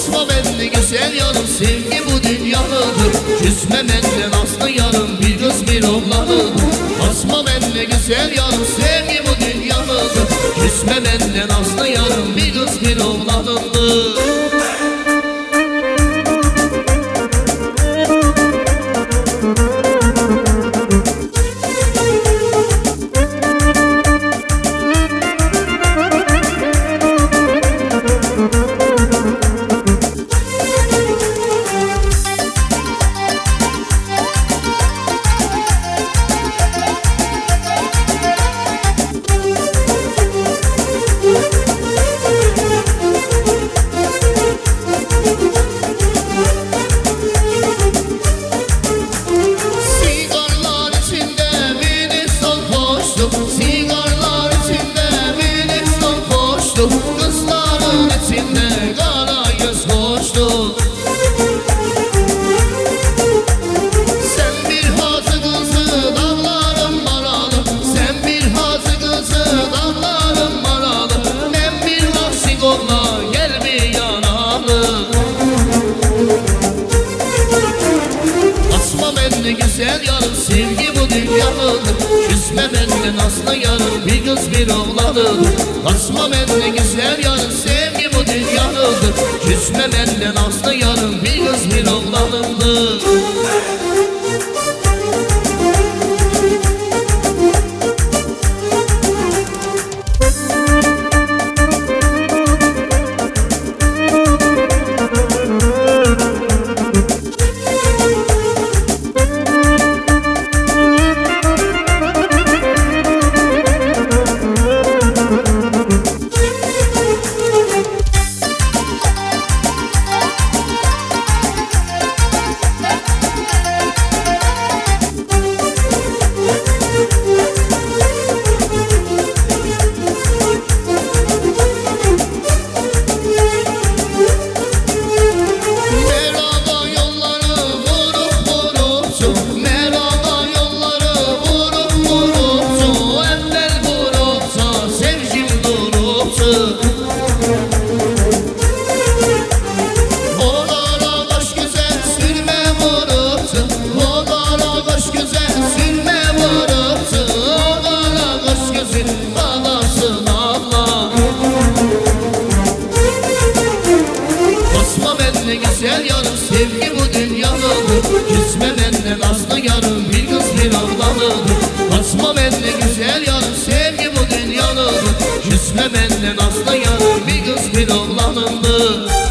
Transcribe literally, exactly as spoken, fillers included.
Asma benle güzel yarım, sevgi bu dünyalıdır. Küsme benden aslı yarım, bir kız bir oğlanıdır. Asma benle güzel yarım, sevgi bu dünyalıdır. Küsme benden aslı yarım, bir kız bir oğlanıdır. Sigarlar içinde minik son koştu, kızların içinde kara göz koştu. Sen bir hazı kızı dağların maralı, sen bir hazı kızı dağların maralı. Ben bir aşık olma gel bir yanalı. Asma benli güzel yarım, sevgi bu dünyalıdır. Küsme benden aslı yarım, bir kız bir oğlanıdır. Asma benli güzel yarım, sevgi bu dünyalıdır. Küsme benden aslı yarım, bir kız bir oğlanıdır. Güzel yarım, sevgi bu dünyalıdır. Küsme benden aslı yarım, bir kız bir oğlanıdır. Asma benle güzel yarım, sevgi bu dünyalıdır. Küsme benden aslı yarım, bir kız bir oğlanıdır.